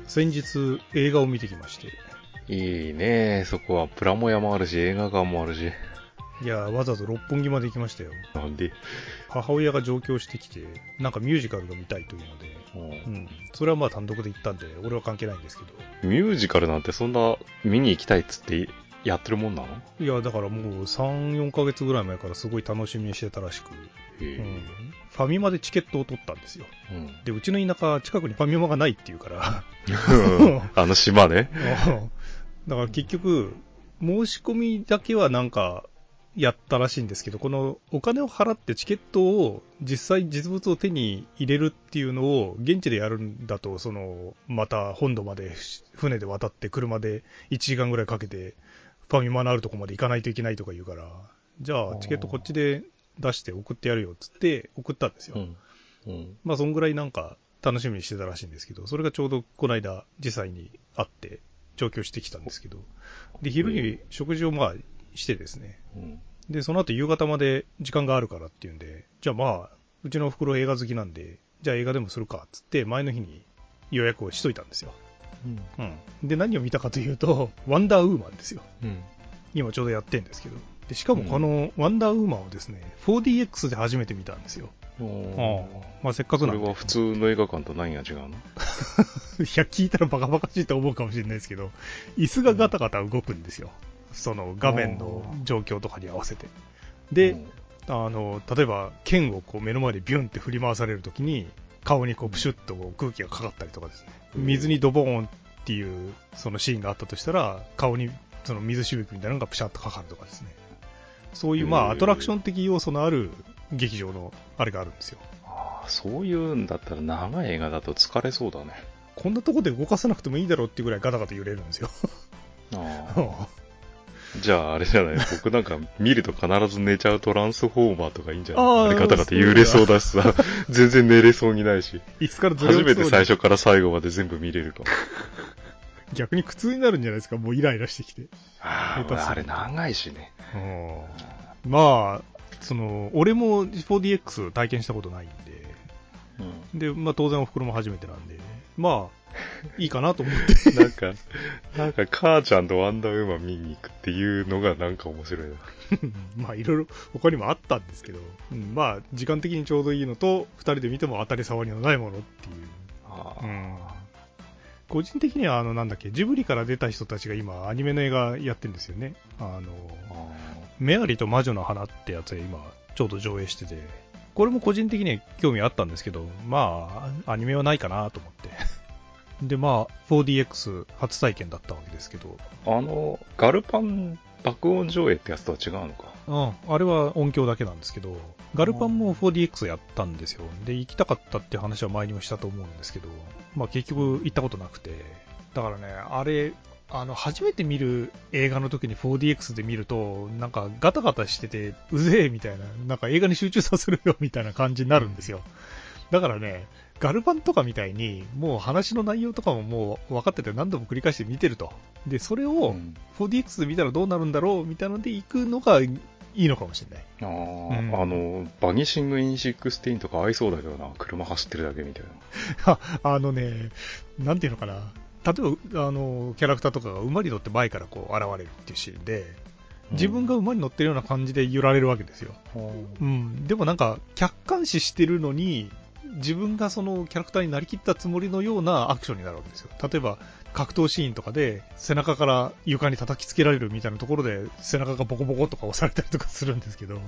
先日映画を見てきまして。 いいね、そこはプラモ屋もあるし映画館もあるし。 いや、わざわざ六本木まで行きましたよ。 なんで？ 母親が上京してきて、なんかミュージカルが見たいというので、それはまあ単独で行ったんで、俺は関係ないんですけど。 ミュージカルなんてそんな見に行きたいっつってやってるもんなの？ いや、だからもう3、4ヶ月ぐらい前からすごい楽しみにしてたらしく、ファミマでチケットを取ったんですよ。で、うちの田舎近くにファミマがないっていうから、 あの島ね。 だから結局、申し込みだけはなんかやったらしいんですけど、このお金を払ってチケットを実際実物を手に入れるっていうのを現地でやるんだと、また本土まで船で渡って車で1時間ぐらいかけてファミマのあるとこまで行かないといけないとか言うから、じゃあチケットこっちで出して送ってやるよっつって送ったんですよ。まあそんぐらいなんか楽しみにしてたらしいんですけど、それがちょうどこの間実際に会って上京してきたんですけど、で昼に食事をまあしてですね、でその後夕方まで時間があるからっていうんで、じゃあまあうちのお袋映画好きなんで、じゃあ映画でもするかっつって前の日に予約をしといたんですよ。で何を見たかというとワンダーウーマンですよ。今ちょうどやってんですけど、でしかもこのワンダーウーマンをですね 4DX で初めて見たんですよ。まあせっかくなんで。 それは普通の映画館と何が違うの？いや聞いたらバカバカしいと思うかもしれないですけど、椅子がガタガタ動くんですよ。その画面の状況とかに合わせて。で、例えば剣をこう目の前でビュンって振り回されるときに顔にこうプシュッとこう空気がかかったりとかですね。水にドボーンっていうそのシーンがあったとしたら顔にその水しぶきみたいなのがプシャッとかかるとかですね。そういうまあアトラクション的要素のある劇場のあれがあるんですよ。 そういうんだったら長い映画だと疲れそうだね。 こんなとこで動かさなくてもいいだろうっていうぐらいガタガタ揺れるんですよ。 じゃああれじゃない、僕なんか見ると必ず寝ちゃうトランスフォーマーとかいいんじゃない？あれガタガタ揺れそうだしさ、全然寝れそうにないし。 いつからずれ初めて最初から最後まで全部見れるかも。 逆に苦痛になるんじゃないですか、もうイライラしてきて。 あれ長いしね。 まあ、俺も 4DX 体験したことないんで、で、まあ当然お袋も初めてなんで、まあ、いいかなと思って。 なんか母ちゃんとワンダーウーマン見に行くっていうのがなんか面白いな。 まあいろいろ他にもあったんですけど、まあ時間的にちょうどいいのと、二人で見ても当たり障りのないものっていう。個人的にはなんだっけ、ジブリから出た人たちが今アニメの映画やってるんですよね。メアリと魔女の花ってやつが今ちょうど上映してて、これも個人的には興味あったんですけど、まあアニメはないかなと思って。でまあ 4DX 初体験だったわけですけど、 ガルパン爆音上映ってやつとは違うのか。 あれは音響だけなんですけど、ガルパンも 4DX やったんですよ。で行きたかったって話は前にもしたと思うんですけど、まあ結局行ったことなくて、だからね、あれ初めて見る映画の時に 4DX で見るとなんかガタガタしててうぜえみたいな、なんか映画に集中させるよみたいな感じになるんですよ。だからね、ガルパンとかみたいにもう話の内容とかももう分かってて何度も繰り返して見てると、でそれを 4DX で見たらどうなるんだろうみたいなので行くのがいいのかもしれない。 バニシングイン16とか合いそうだけどな、車走ってるだけみたいな。 なんていうのかな、例えばキャラクターとかが馬に乗って前からこう現れるっていうシーンで、自分が馬に乗ってるような感じで揺られるわけですよ。でもなんか客観視してるのに自分がそのキャラクターになりきったつもりのようなアクションになるわけですよ。例えば格闘シーンとかで背中から床に叩きつけられるみたいなところで背中がボコボコとか押されたりとかするんですけど、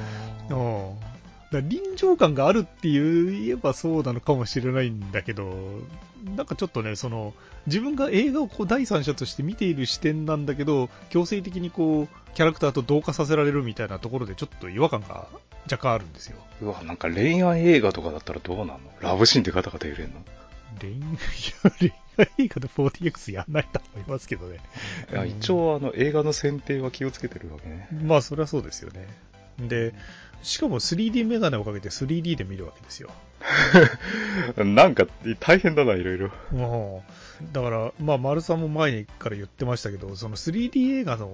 臨場感があるって言えばそうなのかもしれないんだけど、なんかちょっとね、自分が映画をこう第三者として見ている視点なんだけど、強制的にこうキャラクターと同化させられるみたいなところでちょっと違和感が若干あるんですよ。 うわ、なんか恋愛映画とかだったらどうなの？ラブシーンってガタガタ揺れんの？ 恋愛映画で 4DX やんないと思いますけどね。 いや、一応映画の選定は気をつけてるわけね。 まあそれはそうですよね。で、しかも 3D メガネをかけて 3D で見るわけですよ。 なんか大変だな、いろいろ。 だから、まあ丸さんも前から言ってましたけど、その 3D 映画の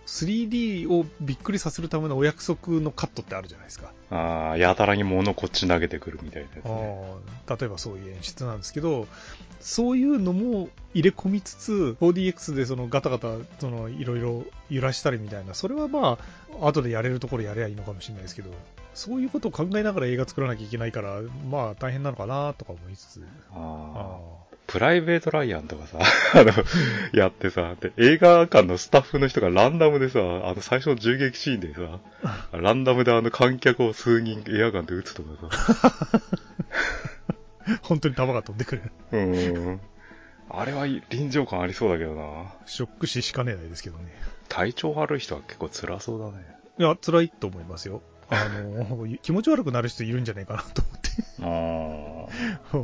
3D をびっくりさせるためのお約束のカットってあるじゃないですか。 やたらに物こっち投げてくるみたいなやつ、ね。 例えばそういう演出なんですけど、そういうのも入れ込みつつ、4DX でそのガタガタ、いろいろ揺らしたりみたいな、それはまあ、後でやれるところやればいいのかもしれないですけど、そういうことを考えながら映画作らなきゃいけないから、まあ大変なのかなとか思いつつ。 プライベート・ライアンとかさ、やってさ、で、映画館のスタッフの人がランダムでさ、最初の銃撃シーンでさ、ランダムで観客を数人エアガンで撃つとかさ。 本当に弾が飛んでくる。 あれは臨場感ありそうだけどな。 ショック死しかねないですけどね。 体調悪い人は結構辛そうだね。 いや、辛いと思いますよ。気持ち悪くなる人いるんじゃないかなと思って。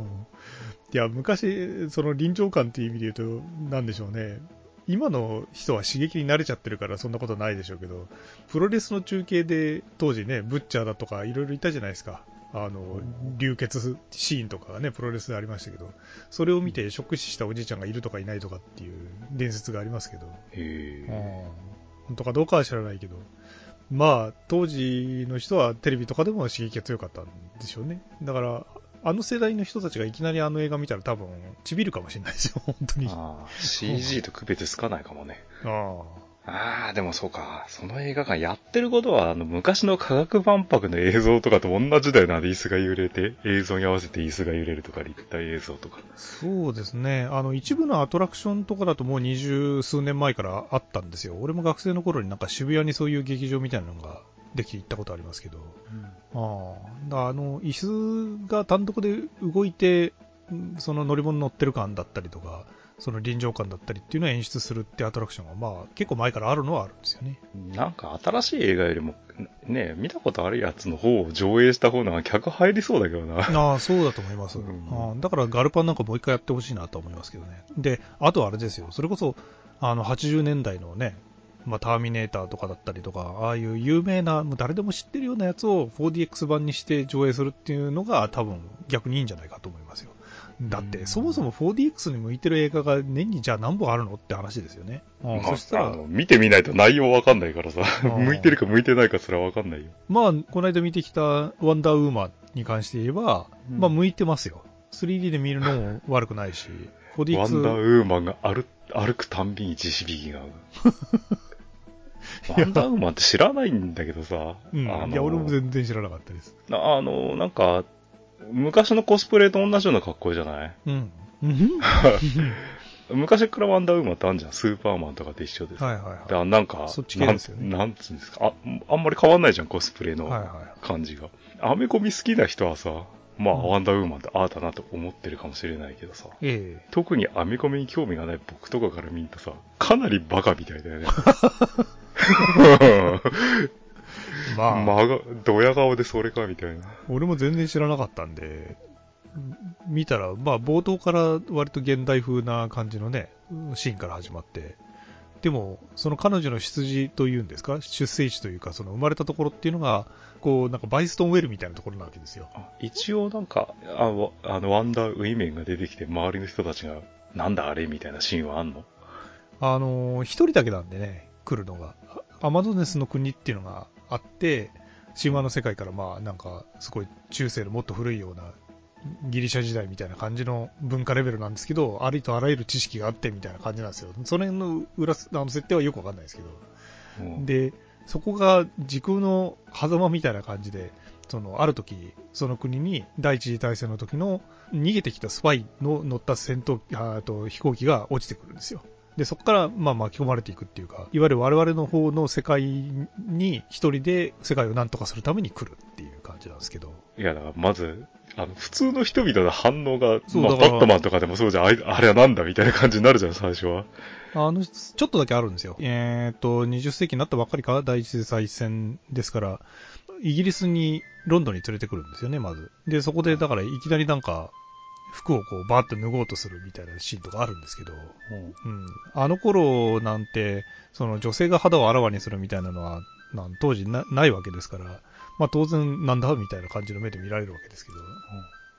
いや、昔、その臨場感っていう意味で言うと、なんでしょうね。今の人は刺激に慣れちゃってるからそんなことないでしょうけど、プロレスの中継で当時ね、ブッチャーだとかいろいろいたじゃないですか。流血シーンとかがね、プロレスでありましたけど、それを見てショック死したおじいちゃんがいるとかいないとかっていう伝説がありますけど、本当かどうかは知らないけど、まあ、当時の人はテレビとかでも刺激が強かったんでしょうね。だから、あの世代の人たちがいきなりあの映画見たら多分、ちびるかもしれないですよ、本当に。 CG と区別つかないかもね。でもそうか。その映画館やってることは、昔の科学万博の映像とかと同じだよな。椅子が揺れて、映像に合わせて椅子が揺れるとか、立体映像とか。 そうですね。一部のアトラクションとかだともう20数年前からあったんですよ。俺も学生の頃になんか渋谷にそういう劇場みたいなのができて行ったことありますけど。椅子が単独で動いて、その乗り物乗ってる感だったりとか、その臨場感だったりっていうのを演出するってアトラクションはまあ結構前からあるのはあるんですよね。 なんか新しい映画よりもね、見たことあるやつの方を上映した方が客入りそうだけどな。 そうだと思います。だからガルパンなんかもう一回やってほしいなと思いますけどね。で、あとはあれですよ。それこそ80年代のね、ターミネーターとかだったりとか、ああいう有名な、もう誰でも知ってるようなやつを 4DX 版にして上映するっていうのが多分逆にいいんじゃないかと思いますよ。だって、そもそも 4DX に向いてる映画が年にじゃあ何本あるのって話ですよね。そしたら見てみないと内容わかんないからさ、向いてるか向いてないかすらわかんないよ。 この間見てきたワンダーウーマンに関して言えば、向いてますよ。3D で見るのも悪くないし、 4DX。ワンダーウーマンが歩くたんびに地響きが合う。ワンダーウーマンって知らないんだけどさ。 いや、俺も全然知らなかったです。 なんか、昔のコスプレと同じような格好じゃない？昔からワンダーウーマンってあるじゃん。スーパーマンとかと一緒で。なんか、 そっち系ですよね。 なんつうんですか。あんまり変わんないじゃん、コスプレの感じが。アメコミ好きな人はさ、ワンダーウーマンってああだなと思ってるかもしれないけどさ。特にアメコミに興味がない僕とかから見るとさ、かなりバカみたいだよね。ドヤ顔でそれかみたいな。 俺も全然知らなかったんで、見たら、冒頭から割と現代風な感じのね、シーンから始まって、でも、その彼女の出自というんですか、出生地というか、その生まれたところっていうのが、なんかバイストンウェルみたいなところなわけですよ。 一応なんか、ワンダーウィメンが出てきて、周りの人たちが、なんだあれみたいなシーンはあんの？ 一人だけなんでね、来るのが。アマゾネスの国っていうのがあって、神話の世界からなんか、すごい中世のもっと古いような、ギリシャ時代みたいな感じの文化レベルなんですけど、ありとあらゆる知識があってみたいな感じなんですよ。その辺の設定はよくわかんないですけど。で、そこが時空の狭間みたいな感じで、ある時、その国に第一次大戦の時の逃げてきたスパイの乗った飛行機が落ちてくるんですよ。で、そこから巻き込まれていくっていうか、いわゆる我々の方の世界に一人で世界を何とかするために来るっていう感じなんですけど。 いや、だからまず、普通の人々の反応が、バットマンとかでもそうじゃん、あれはなんだみたいな感じになるじゃん、最初は。 ちょっとだけあるんですよ。20世紀になったばっかりか、第一次大戦ですから、イギリスに、ロンドンに連れてくるんですよね、まず。で、そこで、だからいきなりなんか、服をバーッと脱ごうとするみたいなシーンとかあるんですけど、あの頃なんて、女性が肌をあらわにするみたいなのは、当時ないわけですから、当然なんだみたいな感じの目で見られるわけですけど、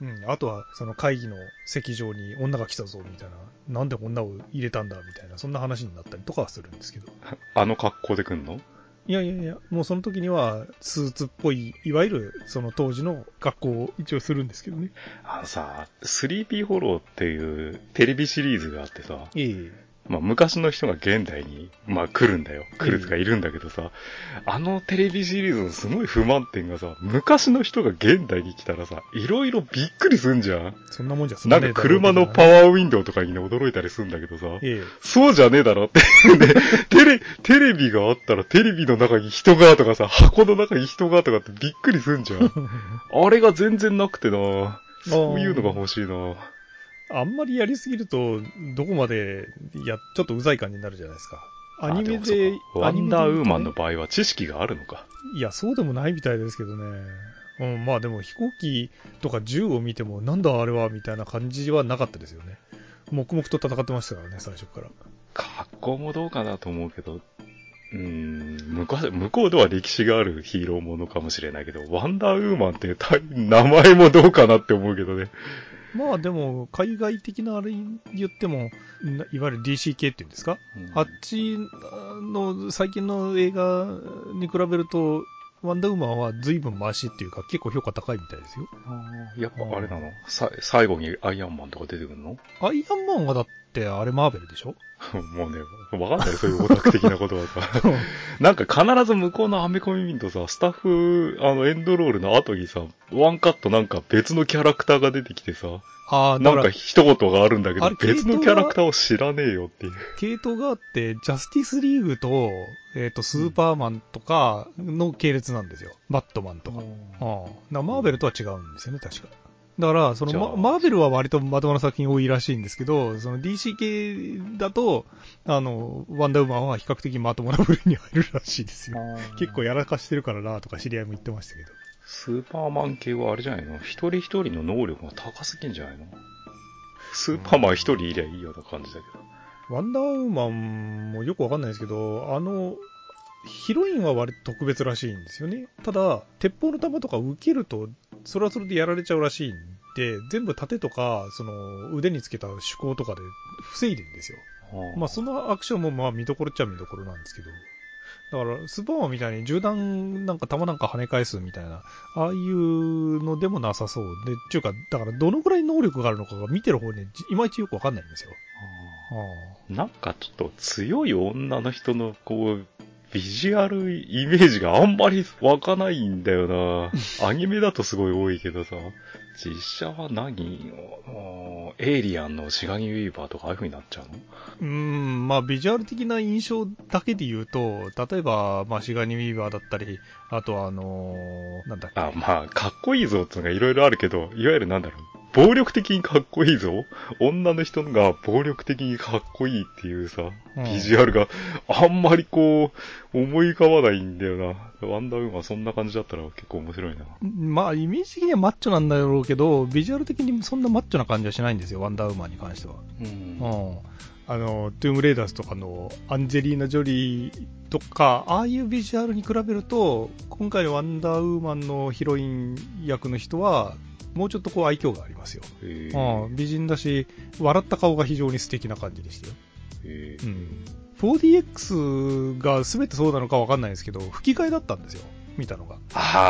うん。あとは、その会議の席上に女が来たぞ、みたいな。なんで女を入れたんだ、みたいな。そんな話になったりとかはするんですけど。 あの格好で来んの？ いやいやいや、もうその時には、スーツっぽい、いわゆる、その当時の格好を一応するんですけどね。 スリーピーホローっていうテレビシリーズがあってさ、まあ昔の人が現代に、まあ来るんだよ。来るとかいるんだけどさ、あのテレビシリーズのすごい不満点がさ、昔の人が現代に来たらさ、いろいろびっくりすんじゃん。 そんなもんじゃなんか車のパワーウィンドウとかにね、驚いたりするんだけどさ、そうじゃねえだろって。で、テレビがあったらテレビの中に人がとかさ、箱の中に人がとかってびっくりすんじゃん。あれが全然なくてな、そういうのが欲しいな。 あんまりやりすぎると、どこまで、ちょっとうざい感じになるじゃないですか。アニメで、 ワンダーウーマンの場合は知識があるのか。 いや、そうでもないみたいですけどね。うん、まあでも飛行機とか銃を見ても、なんだあれはみたいな感じはなかったですよね。黙々と戦ってましたからね、最初から。 格好もどうかなと思うけど、向こうでは歴史があるヒーローものかもしれないけど、ワンダーウーマンっていう名前もどうかなって思うけどね。 まあでも、海外的なあれ言っても、いわゆる DC 系っていうんですか、あっちの最近の映画に比べると、ワンダーウーマンは随分マシっていうか結構評価高いみたいですよ。 やっぱあれなの？最後にアイアンマンとか出てくるの？ アイアンマンはだってあれマーベルでしょもうね、わかんない、そういうオタク的なことはさ。なんか必ず向こうのアメコミ見るとさ、スタッフ、エンドロールの後にさ、ワンカットなんか別のキャラクターが出てきてさ、なんか一言があるんだけど、別のキャラクターを知らねえよっていう。 系統があって、ジャスティスリーグと、スーパーマンとかの系列なんですよ。バットマンとか。マーベルとは違うんですよね、確か。だから、そのマーベルは割とまともな作品多いらしいんですけど、その DC 系だと、ワンダーウーマンは比較的まともな部類に入るらしいですよ。結構やらかしてるからなとか知り合いも言ってましたけど。 スーパーマン系はあれじゃないの？一人一人の能力が高すぎんじゃないの？スーパーマン一人いりゃいいような感じだけど。ワンダーウーマンもよくわかんないですけど、ヒロインは割と特別らしいんですよね。ただ、鉄砲の弾とか受けると、それはそれでやられちゃうらしいんで、全部盾とか、その腕につけた手鋼とかで防いでるんですよ。まあそのアクションもまあ見どころっちゃ見どころなんですけど。だから、スーパーマンみたいに銃弾なんか弾なんか跳ね返すみたいな、ああいうのでもなさそうで、っていうか、だからどのぐらい能力があるのかが見てる方にいまいちよくわかんないんですよ。 なんかちょっと強い女の人のこう、ビジュアルイメージがあんまり湧かないんだよな。アニメだとすごい多いけどさ、実写はエイリアンのシガニー・ウィーバーとかああいう風になっちゃうの？ まあビジュアル的な印象だけで言うと、例えば、まあシガニー・ウィーバーだったり、あとはなんだっけ。 まあ、かっこいいぞってのがいろいろあるけど、いわゆるなんだろう。暴力的にかっこいいぞ？女の人が暴力的にかっこいいっていうさ、ビジュアルがあんまりこう、思い浮かばないんだよな。ワンダーウーマンそんな感じだったら結構面白いな。 まあ、イメージ的にはマッチョなんだろうけど、ビジュアル的にそんなマッチョな感じはしないんですよ、ワンダーウーマンに関しては。トゥームレイダーズとかのアンジェリーナ・ジョリーとか、ああいうビジュアルに比べると、今回のワンダーウーマンのヒロイン役の人は、もうちょっとこう愛嬌がありますよ。美人だし、笑った顔が非常に素敵な感じでしたよ。4DX が全てそうなのかわかんないですけど、吹き替えだったんですよ、見たのが。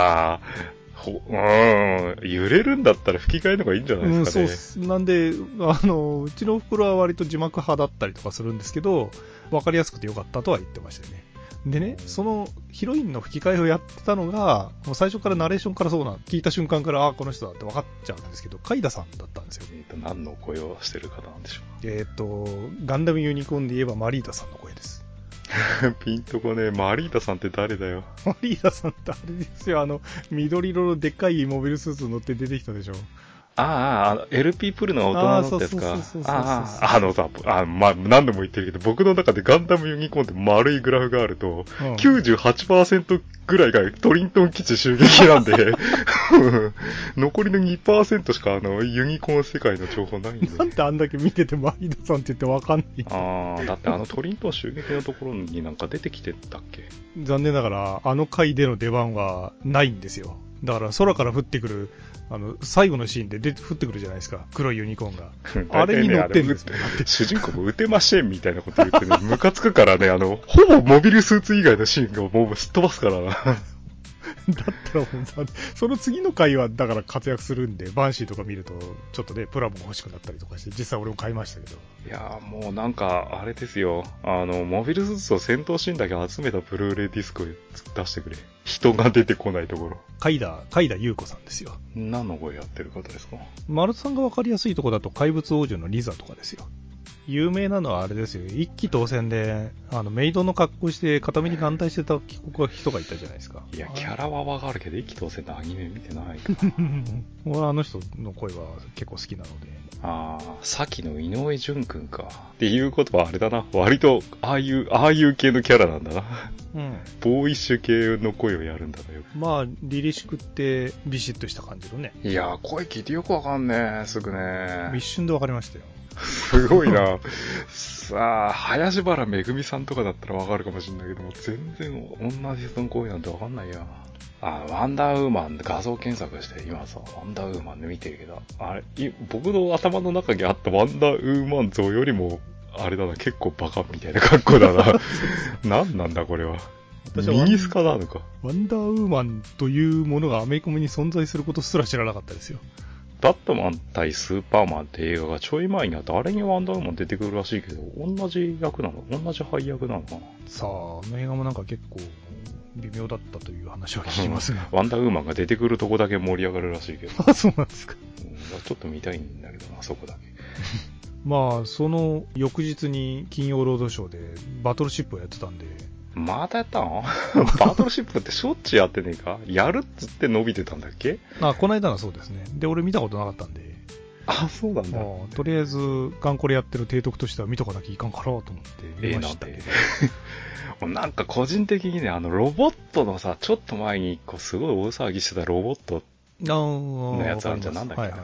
揺れるんだったら吹き替えの方がいいんじゃないですかね。 そうなんで、うちのお袋は割と字幕派だったりとかするんですけど、わかりやすくてよかったとは言ってましたよね。でね、そのヒロインの吹き替えをやってたのが、もう最初からナレーションからそうな、聞いた瞬間から、この人だって分かっちゃうんですけど、カイダさんだったんですよ。 何の声をしてる方なんでしょう。ガンダムユニコーンで言えばマリータさんの声です。 ピンとこね、マリータさんって誰だよ。 マリータさんってあれですよ、緑色のでっかいモビルスーツ乗って出てきたでしょ。 LP プルの大人のですか。何度も言ってるけど、僕の中でガンダムユニコーンって丸いグラフがあると、98% ぐらいがトリントン基地襲撃なんで、残りの 2% しかユニコーン世界の情報ないんで。 なんであんだけ見ててマリータさんって言ってわかんない。 だってトリントン襲撃のところになんか出てきてたっけ？ 残念ながら、回での出番はないんですよ。 だから空から降ってくる、最後のシーンで降ってくるじゃないですか。黒いユニコーンが。あれに乗ってるんですね。 主人公も撃てませんみたいなこと言ってね、ムカつくからね、ほぼモビルスーツ以外のシーンがもうすっ飛ばすからな。 だったらもうさ、その次の回はだから活躍するんで、バンシーとか見ると、ちょっとね、プラモが欲しくなったりとかして、実際俺も買いましたけど。 いやーもうなんか、あれですよ。モビルスーツと戦闘シーンだけ集めたブルーレイディスクを出してくれ。人が出てこないところ。 海田優子さんですよ。 何の声やってる方ですか？ 丸さんがわかりやすいところだと、怪物王女のリザとかですよ。有名なのはあれですよ。一騎当選で、メイドの格好して片目に眼帯してた人がいたじゃないですか。 いや、キャラはわかるけど、一騎当選のアニメ見てないから。 俺はあの人の声は結構好きなので。 さっきの井上淳くんか。っていうことはあれだな。割と、ああいう系のキャラなんだな。うん。ボーイッシュ系の声をやるんだなよ。 まあ、リリシクってビシッとした感じのね。 いやー、声聞いてよくわかんねえ、すぐね。 一瞬でわかりましたよ。 すごいな。さあ、林原めぐみさんとかだったらわかるかもしれないけども、全然同じ人の声なんてわかんないや。ワンダーウーマン画像検索して今さ、ワンダーウーマンで見てるけど、あれ、僕の頭の中にあったワンダーウーマン像よりも、あれだな、結構バカみたいな格好だな。何なんだこれは。ミニスカなのか。 ワンダーウーマンというものがアメコミに存在することすら知らなかったですよ。 バットマン対スーパーマンって映画がちょい前にあって、あれにワンダーウーマン出てくるらしいけど、同じ役なの？同じ配役なのかな？ さあ、映画もなんか結構微妙だったという話は聞きますが。 ワンダーウーマンが出てくるとこだけ盛り上がるらしいけど。 あ、そうなんですか。 ちょっと見たいんだけどな、そこだけ。 まあ、その翌日に金曜ロードショーでバトルシップをやってたんで。 またやったの？バトルシップってしょっちゅうやってねえか？やるっつって伸びてたんだっけ？ この間はそうですね。で、俺見たことなかったんで。 そうなんだ。 とりあえず、ガンコレやってる提督としては見とかなきゃいかんかなと思って見ましたけど。 なんか個人的にね、ロボットのさ、ちょっと前にすごい大騒ぎしてたロボットのやつあるじゃん、なんだっけ、はいはい、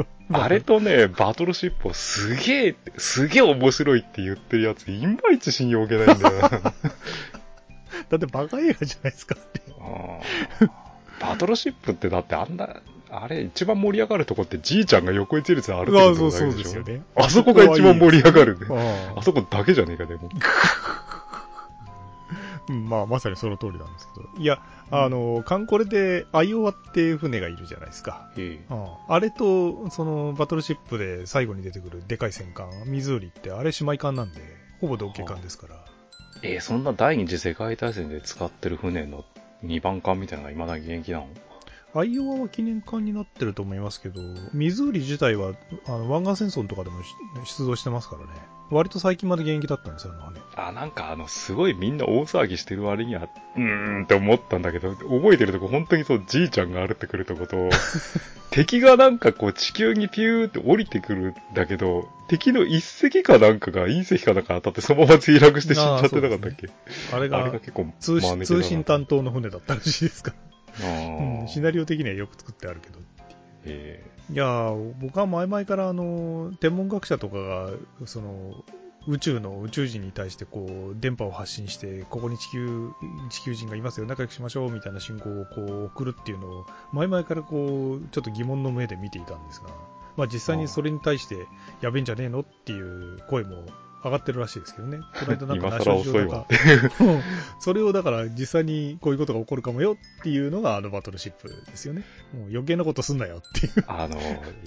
あれとね、バトルシップをすげえ面白いって言ってるやつ、いまいち信用受けないんだよな。だってバカ映画じゃないですかって。 バトルシップってだってあれ一番盛り上がるとこってじいちゃんが横一列で歩いてるとこだけでしょ。そうですよね。あそこが一番盛り上がるね。あそこだけじゃねえか、でも。 まあ、まさにその通りなんですけど。いや、カンコレでアイオワっていう船がいるじゃないですか。あれと、その、バトルシップで最後に出てくるでかい戦艦、ミズーリって、あれ姉妹艦なんで、ほぼ同型艦ですから。 そんな第二次世界大戦で使ってる船の2番艦みたいなのが未だに現役なの？ アイオワは記念艦になってると思いますけど、ミズーリ自体は、湾岸戦争とかでも出動してますからね。割と最近まで現役だったんですよ、 なんかすごいみんな大騒ぎしてる割には、って思ったんだけど、覚えてるとこ本当にそう、じいちゃんが歩ってくるとこと、敵がなんか地球にピューって降りてくるんだけど、敵の一石かなんかが隕石かなんか当たってそのまま墜落して死んじゃってなかったっけ？ あれが結構通信担当の船だったらしいですから。シナリオ的にはよく作ってあるけどっていう。いや僕は前々から天文学者とかがその宇宙人に対して電波を発信して、ここに地球人がいますよ、仲良くしましょうみたいな信号を送るっていうのを前々からちょっと疑問の目で見ていたんですが、まあ実際にそれに対してやべえんじゃねえのっていう声も上がってるらしいですけどね。この間なんかナショナル上とかそれをだから実際にこういうことが起こるかもよっていうのがバトルシップですよね。もう余計なことすんなよっていう。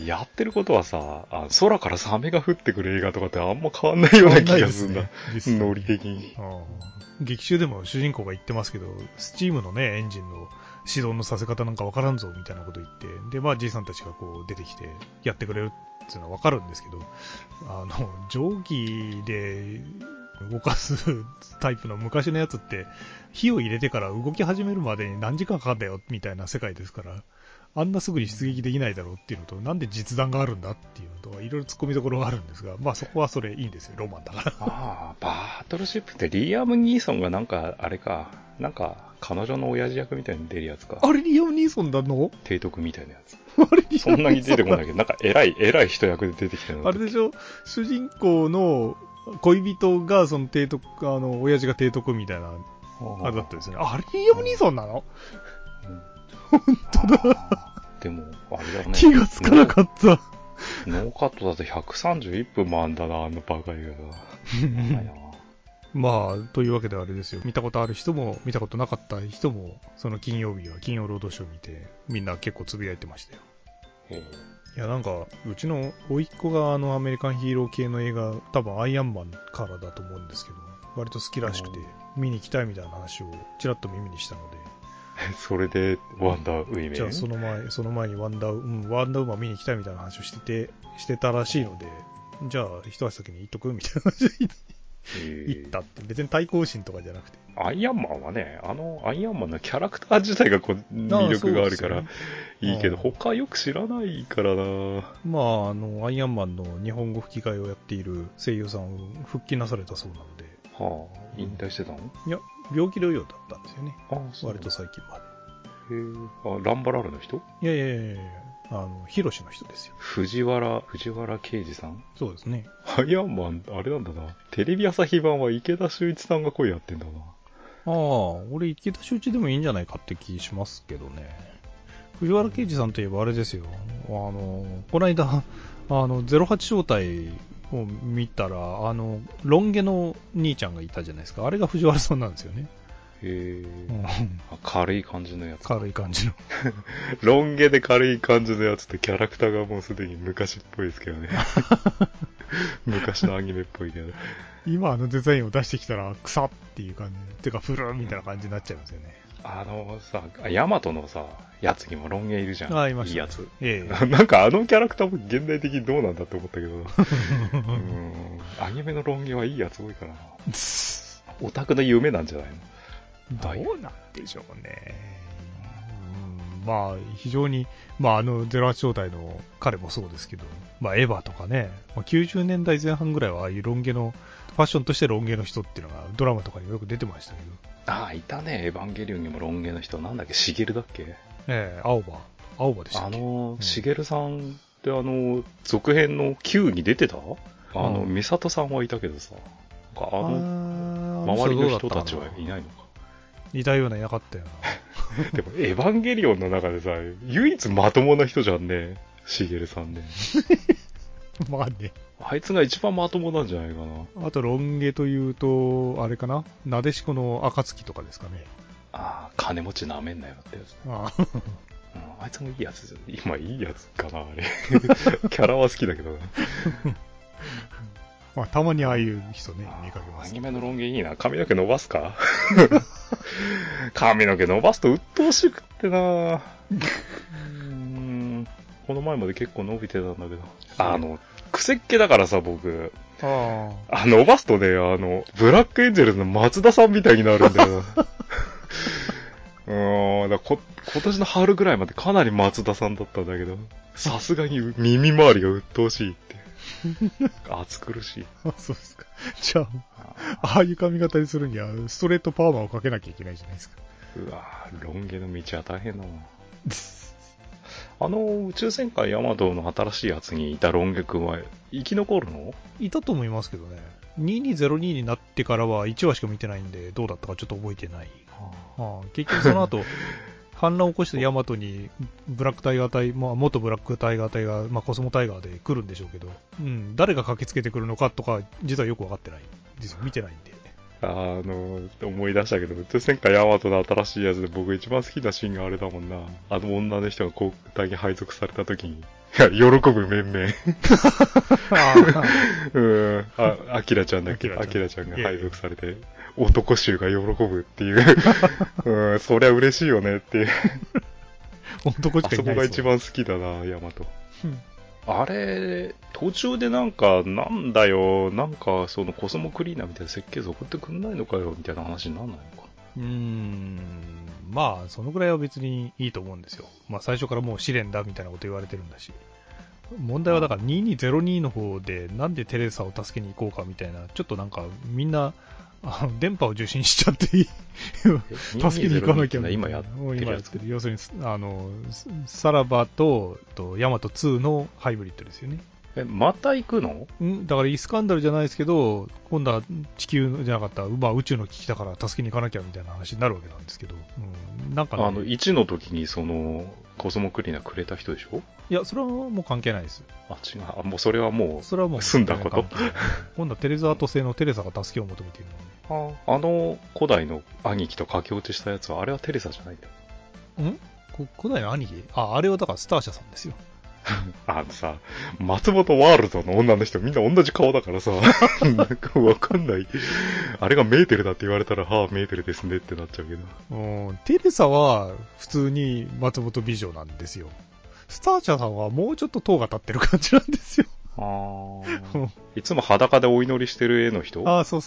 やってることはさ、空からサメが降ってくる映画とかってあんま変わんないような気がするんだ。ノリ的に。 劇中でも主人公が言ってますけど、スチームのね、エンジンの始動のさせ方なんかわからんぞみたいなこと言って、で、まあじいさんたちが出てきてやってくれるっていうのはわかるんですけど、蒸気で動かすタイプの昔のやつって火を入れてから動き始めるまでに何時間かかるんだよみたいな世界ですから、あんなすぐに出撃できないだろうっていうのと、なんで実弾があるんだっていうのと、いろいろ突っ込みどころがあるんですが、まあそこはそれいいんですよ、ロマンだから。 バトルシップってリアム・ニーソンがなんかあれか、なんか彼女の親父役みたいに出るやつか。 あれリアム・ニーソンだの？ 提督みたいなやつ。あれそんなに出てこないけど、なんか偉い人役で出てきたの。 あれでしょ、主人公の恋人がその提督、親父が提督みたいな、あれだったですね。あれリアム・ニーソンなの？ 本当だ。 でも、あれだね。 気がつかなかった。 ノーカットだと131分もあんだな、あのバカ映画が。 まあ、というわけであれですよ。見たことある人も、見たことなかった人も、その金曜日は金曜ロードショーを見て、みんな結構つぶやいてましたよ。いや、なんか、うちの甥っ子がアメリカンヒーロー系の映画、多分アイアンマンからだと思うんですけど、割と好きらしくて、見に行きたいみたいな話をちらっと耳にしたので。 それで、ワンダーウィメン？ じゃあその前にワンダーウーマン見に行きたいみたいな話をしてたらしいので、じゃあ一足先に言っとくみたいな話で言ったって。別に対抗心とかじゃなくて。 アイアンマンはね、アイアンマンのキャラクター自体が魅力があるからいいけど、他よく知らないからな。 まあ、アイアンマンの日本語吹き替えをやっている声優さんを復帰なされたそうなので。 はあ、引退してたの？ いや、病気療養だったんですよね。割と最近まで。 ランバラルの人？ いや、ヒロシの人ですよ。 藤原啓治さん？ そうですね。 アイアンマン、あれなんだな。テレビ朝日版は池田秀一さんが声やってんだな。 ああ、俺池田秀一でもいいんじゃないかって気しますけどね。藤原啓治さんといえばあれですよ。この間、08招待を見たら、ロン毛の兄ちゃんがいたじゃないですか。あれが藤原さんなんですよね。 軽い感じのやつ。 軽い感じの。 ロン毛で軽い感じのやつってキャラクターがもうすでに昔っぽいですけどね。昔のアニメっぽいけど。 今デザインを出してきたら草っていう感じ。てか古みたいな感じになっちゃいますよね。 ヤマトのさ、やつにもロン毛いるじゃん。 いました、ね。いいやつ。なんかキャラクターも現代的にどうなんだって思ったけど。アニメのロン毛はいいやつ多いからな。オタクの夢なんじゃないの？ どうなんでしょうね。まあ、非常に、08招待の彼もそうですけど、エヴァとかね、90年代前半ぐらいはああいうロン毛の、ファッションとしてロン毛の人っていうのがドラマとかにもよく出てましたけど。 いたね、エヴァンゲリオンにもロン毛の人。なんだっけ、シゲルだっけ？ 青葉でしたっけ？ シゲルさんって続編の Q に出てた？ミサトさんはいたけどさ、周りの人たちはいないのか。 いたような、いなかったよな。でも、エヴァンゲリオンの中でさ、唯一まともな人じゃんね、シゲルさんね。 まあね。 あいつが一番まともなんじゃないかな。 あと、ロン毛というと、あれかな？なでしこの暁とかですかね。 金持ちなめんなよってやつ。あいつもいいやつじゃん。今いいやつかな、あれ。キャラは好きだけどな。 たまにああいう人ね、見かけます。 アニメのロン毛いいな。髪の毛伸ばすか？髪の毛伸ばすと鬱陶しくってな。この前まで結構伸びてたんだけど。癖っ気だからさ、僕。伸ばすとね、ブラックエンジェルズの松田さんみたいになるんだよ。今年の春ぐらいまでかなり松田さんだったんだけど、さすがに耳周りが鬱陶しいって。暑苦しい。 そうですか。じゃあ、ああいう髪型にするには、ストレートパーマをかけなきゃいけないじゃないですか。 うわぁ、ロン毛の道は大変だな。宇宙戦艦ヤマトの新しいやつにいたロン毛くんは生き残るの？ いたと思いますけどね。2202になってからは1話しか見てないんで、どうだったかちょっと覚えてない。結局その後、反乱を起こしたヤマトにブラックタイガー隊、元ブラックタイガー隊が、コスモタイガーで来るんでしょうけど、誰が駆けつけてくるのかとか、実はよくわかってないですよ。見てないんで。 思い出したけど、宇宙戦艦ヤマトの新しいやつで僕一番好きなシーンがあれだもんな。女の人が航空隊に配属された時に、喜ぶ面々。アキラちゃんだっけ？アキラちゃんが配属されて、男衆が喜ぶっていう。そりゃ嬉しいよねっていう。 男しかいない。 あそこが一番好きだな、ヤマト。あれ、途中でなんだよ、そのコスモクリーナーみたいな設計図送ってくんないのかよ、みたいな話になんないのか。 そのぐらいは別にいいと思うんですよ。最初からもう試練だみたいなこと言われてるんだし。問題はだから2202の方でなんでテレサを助けに行こうかみたいな、ちょっとみんな、電波を受信しちゃって助けに行かなきゃ。 今やってる。 要するに、サラバとヤマト2のハイブリッドですよね。 また行くの？ だからイスカンダルじゃないですけど、今度は地球じゃなかった、宇宙の危機だから助けに行かなきゃみたいな話になるわけなんですけど、なんかね。 1の時にコスモクリーナくれた人でしょ？ いや、それはもう関係ないです。 違う。もうそれはもう、済んだこと。 今度はテレザート星のテレサが助けを求めているのね。古代の兄貴と駆け落ちしたやつは、あれはテレサじゃないんだ。 古代の兄貴？あれはだからスターシャさんですよ。 さ、松本ワールドの女の人みんな同じ顔だからさ、なんかわかんない。あれがメーテルだって言われたら、メーテルですねってなっちゃうけど。 テレサは普通に松本美女なんですよ。スターシャさんはもうちょっと塔が立ってる感じなんですよ。 いつも裸でお祈りしてる絵の人？ そう。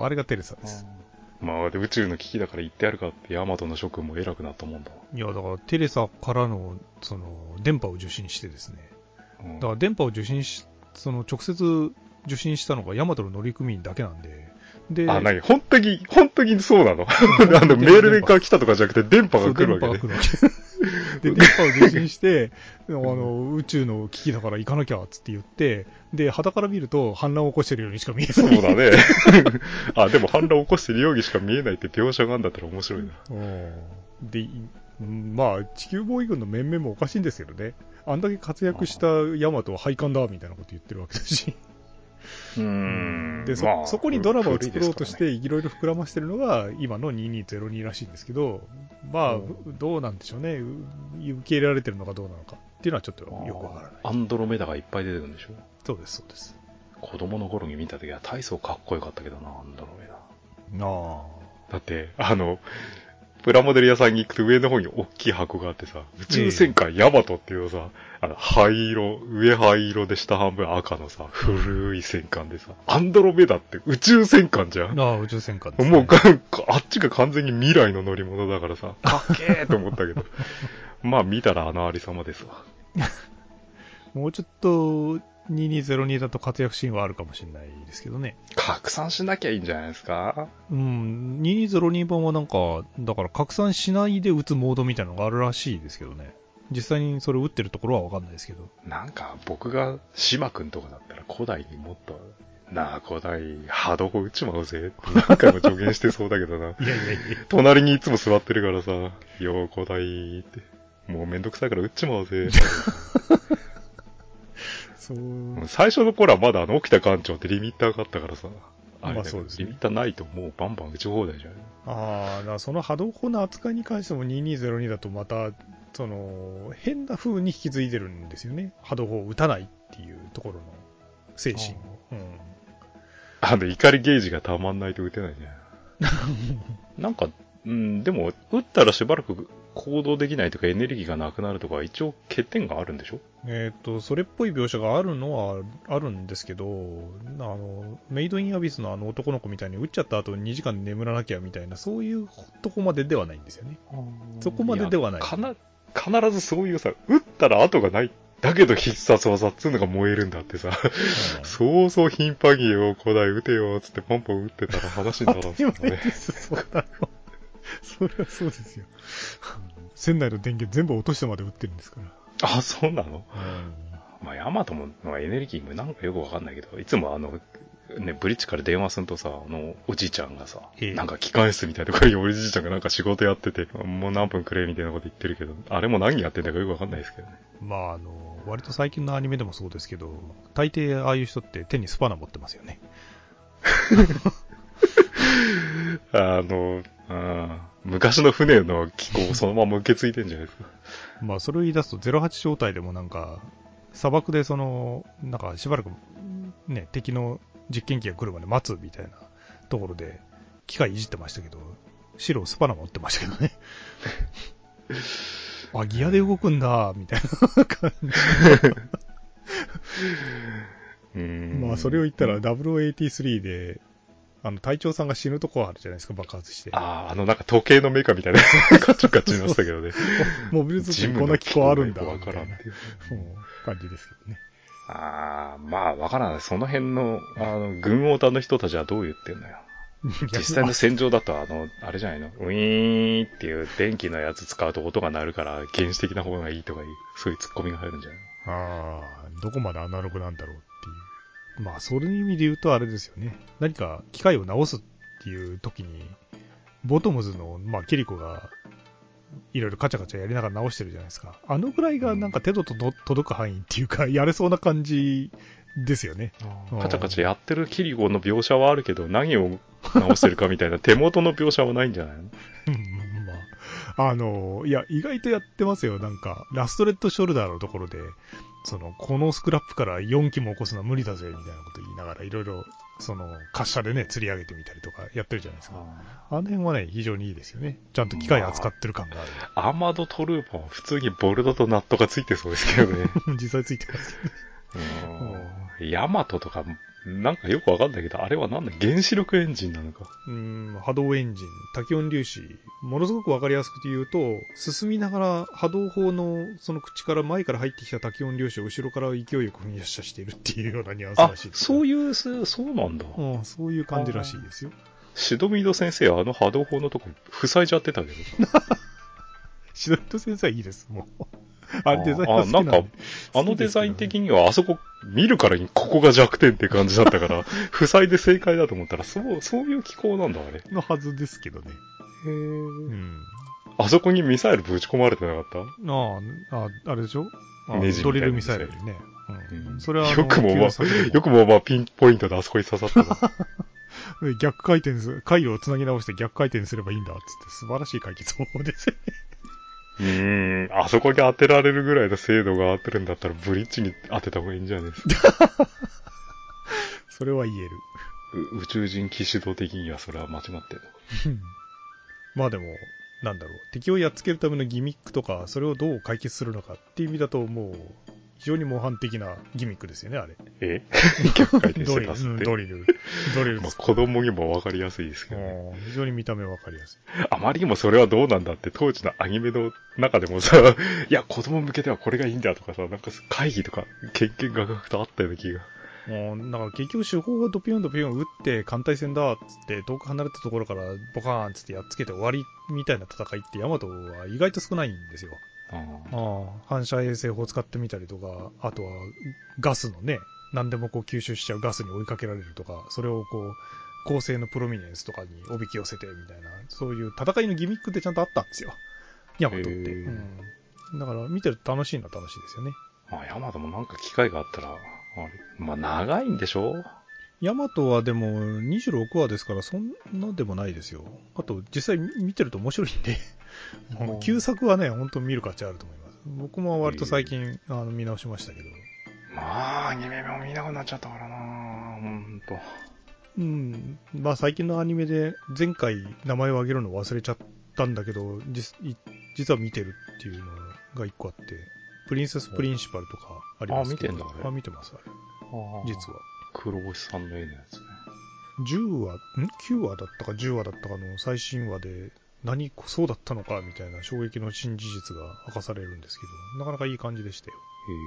あれがテレサです。 宇宙の危機だから言ってやるかってヤマトの諸君も偉くなったもんだ。 いや、だからテレサからの、電波を受信してですね。だから電波を直接受信したのがヤマトの乗組員だけなんで。 本当にそうなの？メールが来たとかじゃなくて電波が来るわけね。 で、電波を受信して、宇宙の危機だから行かなきゃっつって言って、で、旗から見ると反乱を起こしてるようにしか見えない。 そうだね。でも反乱を起こしてるようにしか見えないって描写があるんだったら面白いな。 で、地球防衛軍の面々もおかしいんですけどね。あんだけ活躍したヤマトは廃刊だみたいなこと言ってるわけだし。で、そこにドラマを作ろうとしていろいろ膨らましてるのが今の2202らしいんですけど、どうなんでしょうね。受け入れられてるのかどうなのかっていうのはちょっとよくわからない。 アンドロメダがいっぱい出てるんでしょ？ そうです。 子供の頃に見たときは大層かっこよかったけどな、アンドロメダ。だって、プラモデル屋さんに行くと上の方に大きい箱があってさ、宇宙戦艦ヤマトっていうのさ、灰色、上灰色で下半分赤のさ、古い戦艦でさ、アンドロメダって宇宙戦艦じゃん？ 宇宙戦艦です、 ね。もうあっちが完全に未来の乗り物だからさ、かっけーと思ったけど。見たらありさまですわ。 もうちょっと、2202だと活躍シーンはあるかもしれないですけどね。 拡散しなきゃいいんじゃないですか ？2202版はだから拡散しないで撃つモードみたいなのがあるらしいですけどね。実際にそれ撃ってるところはわかんないですけど。 僕が島君とかだったら古代にもっと、古代、波動を撃ちまうぜって何回も助言してそうだけどな。いや。隣にいつも座ってるからさ、古代って、もうめんどくさいから撃っちまうぜ。最初の頃はまだ起きた艦長ってリミッターがあったからさ。そうですね。リミッターないともうバンバン撃ち放題じゃん。 だからその波動砲の扱いに関しても2202だとまた、変な風に引き継いでるんですよね。波動砲を撃たないっていうところの精神を。 怒りゲージがたまんないと撃てないじゃん。でも、撃ったらしばらく行動できないとかエネルギーがなくなるとか一応欠点があるんでしょ？ それっぽい描写があるのはあるんですけど、メイドインアビスの男の子みたいに撃っちゃった後2時間眠らなきゃみたいな、そういうとこまでではないんですよね。そこまでではない。 必ずそういうさ、撃ったら後がない。だけど必殺技っつうのが燃えるんだってさ、そうそう頻繁に古代撃てよつってポンポン撃ってたら話にならんすよね。 それはそうですよ。船内の電源全部落としてまで撃ってるんですから。 そうなの？ヤマトもエネルギーもなんかよくわかんないけど、いつもブリッジから電話するとさ、おじいちゃんがさ、機関室みたいなところにおじいちゃんが仕事やってて、もう何分くれみたいなこと言ってるけど、あれも何やってんだかよくわかんないですけどね。 割と最近のアニメでもそうですけど、大抵ああいう人って手にスパナ持ってますよね。 昔の船の機構をそのまま受け継いでんじゃないですか。 それを言い出すと08状態でも砂漠でしばらくね、敵の実験機が来るまで待つみたいなところで機械いじってましたけど、白スパナ持ってましたけどね。ギアで動くんだみたいな感じ。それを言ったら0083で隊長さんが死ぬとこあるじゃないですか、爆発して。 時計のメカみたいなカチュカチュいましたけどね。 モビルスーツにこんな機構あるんだわからんっていう感じですけどね。 わからない。その辺の軍オタの人たちはどう言ってんのよ。実際の戦場だとあれじゃないの、ウィーンっていう電気のやつ使うと音が鳴るから原始的な方がいいとかいう、そういうツッコミが入るんじゃないどこまでアナログなんだろうっていう。まあ、そういう意味で言うとあれですよね。何か機械を直すっていう時に、ボトムズの、まあ、キリコが、いろいろカチャカチャやりながら直してるじゃないですか。あのぐらいがなんか手の届く範囲っていうか、やれそうな感じですよね。 カチャカチャやってるキリコの描写はあるけど、何を直してるかみたいな手元の描写はないんじゃないのまあ、いや、意外とやってますよ。なんか、ラストレッドショルダーのところで、このスクラップから4機も起こすのは無理だぜ、みたいなこと言いながら、いろいろ、滑車でね、釣り上げてみたりとかやってるじゃないですか。あの辺はね、非常にいいですよね。ちゃんと機械扱ってる感がある。 アーマードトルーパーは普通にボルトとナットがついてそうですけどね。 実際ついてますけどね。ヤマトとか、なんかよくわかんないけど、あれはなんだ、原子力エンジンなのか。 波動エンジン、多気温粒子。ものすごくわかりやすく言うと、進みながら波動砲のその口から前から入ってきた多気温粒子を後ろから勢いよく噴射しているっていうようなニュアンスらしいです。 そうなんだ。 そういう感じらしいですよ。 シドミド先生は波動砲のとこ塞いじゃってたけど。 シドミド先生はいいです、もう。あれデザインが好きなんで。 なんか、デザイン的にはあそこ見るからにここが弱点って感じだったから、塞いで正解だと思ったら、そういう機構なんだ、あれ。 のはずですけどね。 あそこにミサイルぶち込まれてなかったあれでしょネジドリルミサイルね。それはよくもピンポイントであそこに刺さったな。逆回転回路をつなぎ直して逆回転すればいいんだっつって素晴らしい解決方法ですね。 あそこに当てられるぐらいの精度が合ってるんだったらブリッジに当てた方がいいんじゃないですか。 それは言える。 宇宙人騎士道的にはそれは間違ってる。 まあでも、なんだろう。敵をやっつけるためのギミックとか、それをどう解決するのかっていう意味だと、もう、非常に模範的なギミックですよね、あれ。 逆回転して出すって。 ドリル。 まあ子供にもわかりやすいですけど、ね。 非常に見た目わかりやすい。 あまりにもそれはどうなんだって当時のアニメの中でもさ、いや子供向けではこれがいいんだとかさ、なんか会議とか研究が学とあったような気が。 だから結局手法がドピョンドピョン打って艦隊戦だっつって遠く離れたところからボカーンっつってやっつけて終わりみたいな戦いってヤマトは意外と少ないんですよ。反射衛星砲使ってみたりとか、あとはガスのね、何でもこう吸収しちゃうガスに追いかけられるとか、それをこう構成のプロミネンスとかにおびき寄せてみたいな、そういう戦いのギミックってちゃんとあったんですよ。ヤマトって。だから見てると楽しいのは楽しいですよね。 ヤマトもなんか機会があったら、まあ長いんでしょ？ ヤマトはでも26話ですからそんなでもないですよ。あと実際見てると面白いんで旧作はね、本当見る価値あると思います。僕も割と最近見直しましたけど。 まあアニメも見なくなっちゃったからなほんと。 まあ最近のアニメで前回名前を挙げるの忘れちゃったんだけど、実は見てるっていうのが一個あって、プリンセスプリンシパルとかありますけど。 見てんだあれ。 見てますあれ。実は。 黒星さんの絵のやつね。 9話だったか10話だったかの最新話で、そうだったのかみたいな衝撃の新事実が明かされるんですけど、なかなかいい感じでしたよ。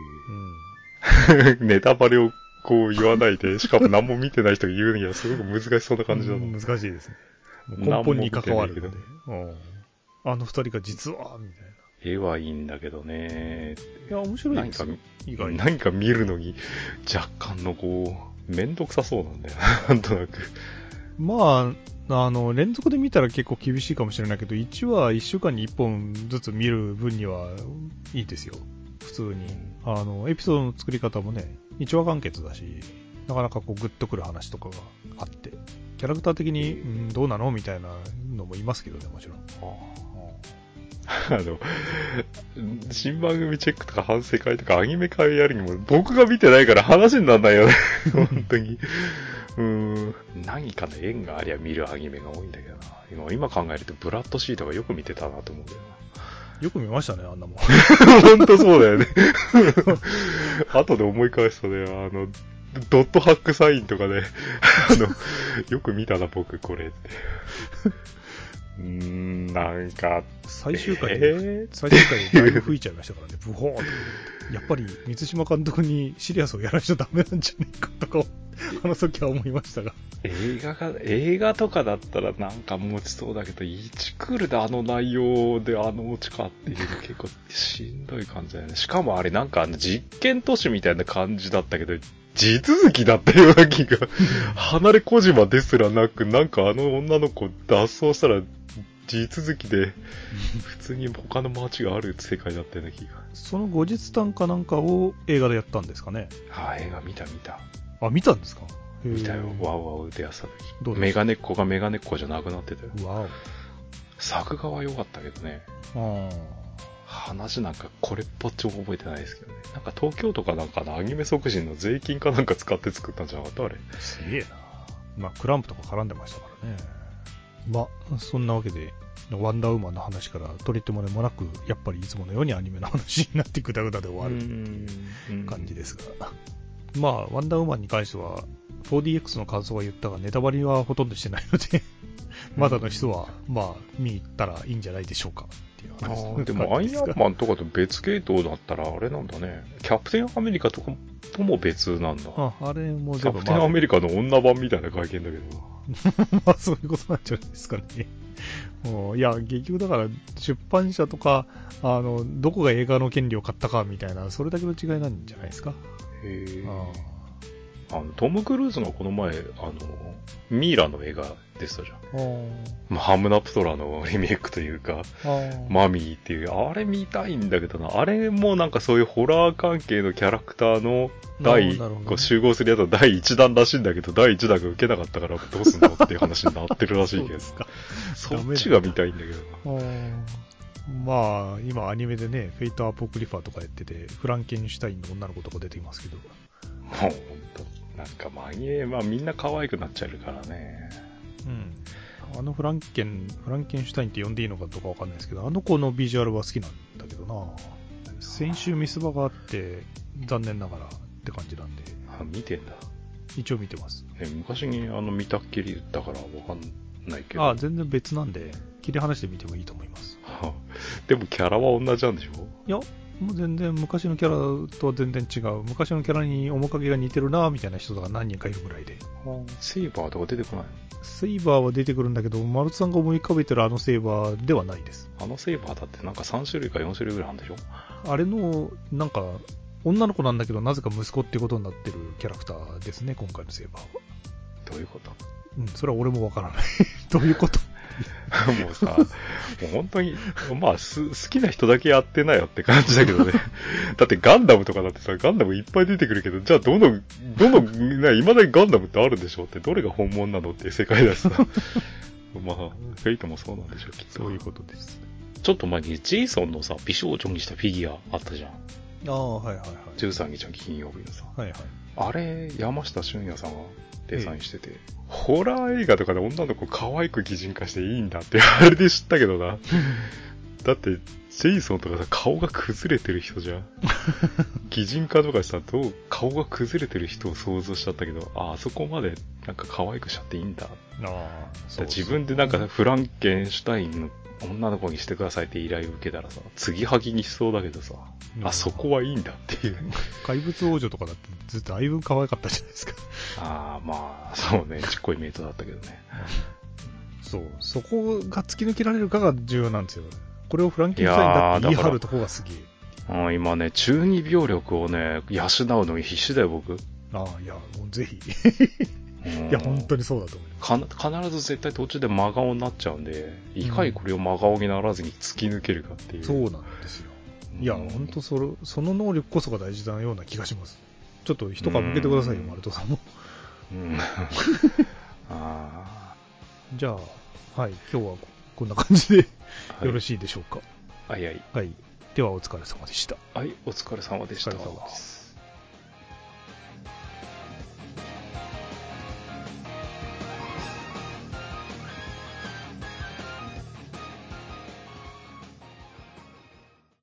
ネタバレをこう言わないで、しかも何も見てない人が言うにはすごく難しそうな感じだな。 難しいですね。根本に関わるので。あの二人が実は、みたいな。 絵はいいんだけどね。 いや、面白いですよ。 何か見るのに若干のこう、めんどくさそうなんだよな、なんとなく。 まあ、連続で見たら結構厳しいかもしれないけど、1話1週間に1本ずつ見る分にはいいですよ。普通に。エピソードの作り方もね、1話完結だし、なかなかこうグッとくる話とかがあって、キャラクター的に、どうなのみたいなのもいますけどね、もちろん。 新番組チェックとか反省会とかアニメ会やるにも僕が見てないから話にならないよね。本当に。何かの縁がありゃ見るアニメが多いんだけどな。今考えるとブラッドシートがよく見てたなと思うけどな。 よく見ましたね、あんなもん。 本当そうだよね。後で思い返すとね、ドットハックサインとかね、よく見たな僕これって。なんか、 最終回でだいぶ吹いちゃいましたからね、ブホーンって。 やっぱり満島監督にシリアスをやらしちゃダメなんじゃないかとか、あの時は思いましたが。 映画とかだったらなんか持ちそうだけど、1クールであの内容であのオチかっていうの結構しんどい感じだよね。しかもあれなんか実験都市みたいな感じだったけど、地続きだったような気が、離れ小島ですらなく、なんかあの女の子脱走したら地続きで、普通に他の街がある世界だったような気が。 その後日談かなんかを映画でやったんですかね。 映画見た。 あ、見たんですか？ 見たよ。ワウワウでやった時。メガネっ子がメガネっ子じゃなくなってたよ。 わお。 作画は良かったけどね。話なんかこれっぽっちも覚えてないですけどね。なんか東京とかなんかアニメ促進の税金かなんか使って作ったんじゃなかったあれ。 すげえな。まあクランプとか絡んでましたからね。まあそんなわけでワンダーウーマンの話から取り留めもなく、やっぱりいつものようにアニメの話になってグダグダで終わるっていう感じですが。まあワンダーウーマンに関しては 4DX の感想は言ったがネタバレはほとんどしてないのでまだの人はまあ見に行ったらいいんじゃないでしょうかっていう話でもアイアンマンとかと別系統だったらあれなんだね。キャプテンアメリカとかとも別なんだ。 あれもキャプテンアメリカの女版みたいな会見だけどまあそういうことなんじゃないですかね。いや結局だから出版社とかどこが映画の権利を買ったかみたいなそれだけの違いなんじゃないですか。 へトム・クルーズがこの前ミイラの映画でしたじゃん。ハムナプトラのリメイクというか、マミーっていう、あれ見たいんだけどな。あれもなんかそういうホラー関係のキャラクターの集合するやつは第1弾らしいんだけど、第1弾が受けなかったからどうすんのっていう話になってるらしいけど。そっちが見たいんだけどな。 まあ、今アニメでね、フェイト・アポクリファとかやってて、フランケンシュタインの女の子とか出ていますけど。 もうほんと、なんかみんな可愛くなっちゃうからね。 フランケンシュタインって呼んでいいのかどうかわかんないですけど、あの子のビジュアルは好きなんだけどな。先週ミスバがあって、残念ながらって感じなんで。 見てんだ。 一応見てます。 昔に見たっきりだからわかんないけど。 全然別なんで、切り離してみてもいいと思います。 でもキャラは同じなんでしょ？ いや、もう全然昔のキャラとは全然違う。昔のキャラに面影が似てるなみたいな人が何人かいるぐらいで。 セイバーとか出てこないの？ セイバーは出てくるんだけど、マルツさんが思い浮かべてるあのセイバーではないです。 あのセイバーだってなんか3種類か4種類ぐらいあるんでしょ？ あれの、なんか、女の子なんだけど、なぜか息子ってことになってるキャラクターですね、今回のセイバーは。 どういうこと？ それは俺もわからない。どういうこと？ もうさ、もう本当に、まあ好きな人だけやってないよって感じだけどね。だってガンダムとかだってさ、ガンダムいっぱい出てくるけど、じゃあ未だにガンダムってあるでしょって、どれが本物なのっていう世界だしさ。まあ、フェイトもそうなんでしょう、きっと。 そういうことです。 ちょっと前にジェイソンのさ、美少女にしたフィギュアあったじゃん。 はいはいはい。 13日の金曜日のさ。 はいはい。 あれ、山下俊也さんがデザインしてて、ホラー映画とかで女の子可愛く擬人化していいんだってあれで知ったけどな。だって、ジェイソンとかさ、顔が崩れてる人じゃん。擬人化とかさ、顔が崩れてる人を想像しちゃったけど、あそこまでなんか可愛くしちゃっていいんだ。そう自分でなんかフランケンシュタインの女の子にしてくださいって依頼を受けたらさ、継ぎはぎにしそうだけどさ、そこはいいんだっていう。 怪物王女とかだってずっとだいぶ可愛かったじゃないですか。 まあ、そうね、ちっこいメイトだったけどね。 そう、そこが突き抜けられるかが重要なんですよ。これをフランケンシュタインだって言い張るとこがすげえ。今ね、中二病力をね、養うのに必死だよ、僕。 いや、もうぜひ。いや、本当にそうだと思います。 必ず絶対途中で真顔になっちゃうんで、いかにこれを真顔にならずに突き抜けるかっていう。 そうなんですよ。いや、本当その能力こそが大事なような気がします。ちょっと一皮向けてくださいよ、マルトさんも。じゃあ、はい、今日はこんな感じでよろしいでしょうか。 はい。 ではお疲れ様でした。 はい、お疲れ様でした。 お疲れ様です。